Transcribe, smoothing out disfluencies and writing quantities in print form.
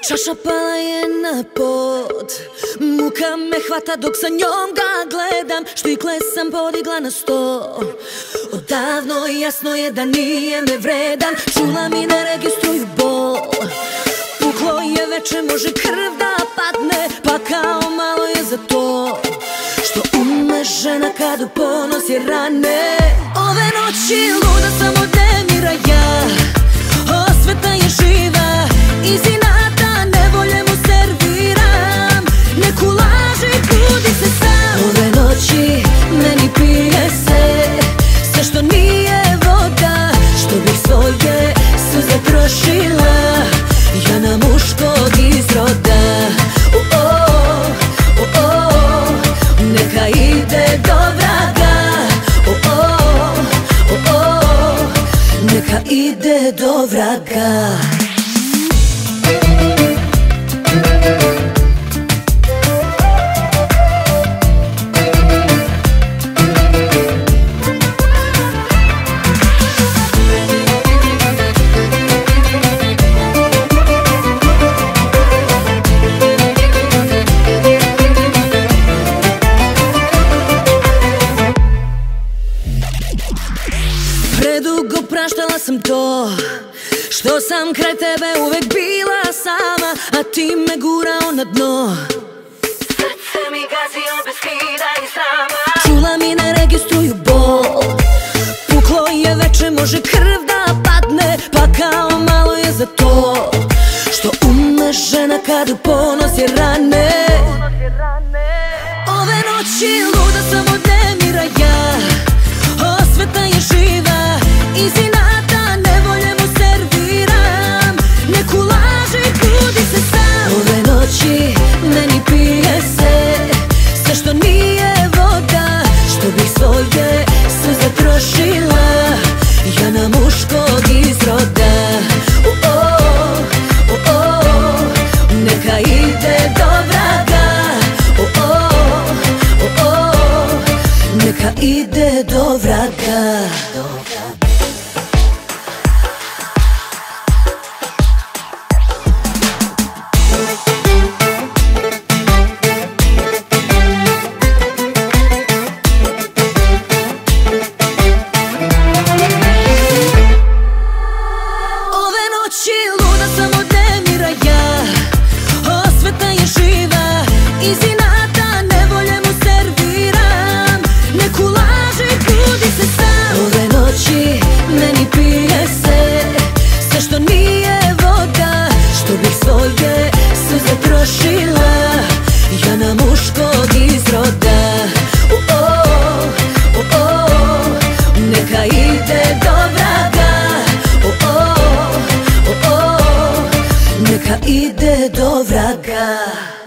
Čaša pala je na pod, muka me hvata dok sa njom ga gledam. Štikle sam podigla na sto, odavno jasno je da nije me vredan. Čula mi ne registruju bol, puklo je veče, može krv da padne, pa kao malo je za to što ume žena kad u ponos je rane. Ove noći luda sam od nemira ja, osveta je živa, iz inata nevolje mu serviram. Neku laži, budi se sam. Ove noći meni pije se sve što nije voda, što bih svoje suze trošila ja na muškog izroda. Neka ide do vraga, neka ide do vraga. Predugo praštala sam to što sam kraj tebe uvek bila sama, a ti me gurao na dno. Srce mi gazio bez stida i srama. Čula mi ne registruju bol, puklo je veče, može krv da padne, pa kao malo je za to što ume žena kad u ponos je rane. Ove noći luda sam od nemira ja, osveta je živa, iz inata nevolje mu serviram. Neku laži, budi se sam. Ove noći meni pije se sve što nije voda, što bih svoje suze trošila ja na muškog izroda. Neka ide do vraga, neka ide do vraga. Ove noći luda sam od nemira ja, osveta je živa, iz inata nevolje mu serviram. Neku laži, budi se sam. Ove noći meni pije se sve što nije voda, što bih svoje suze trošila ja na muškog izroda. Neka ide do vraga, neka ide do vraga.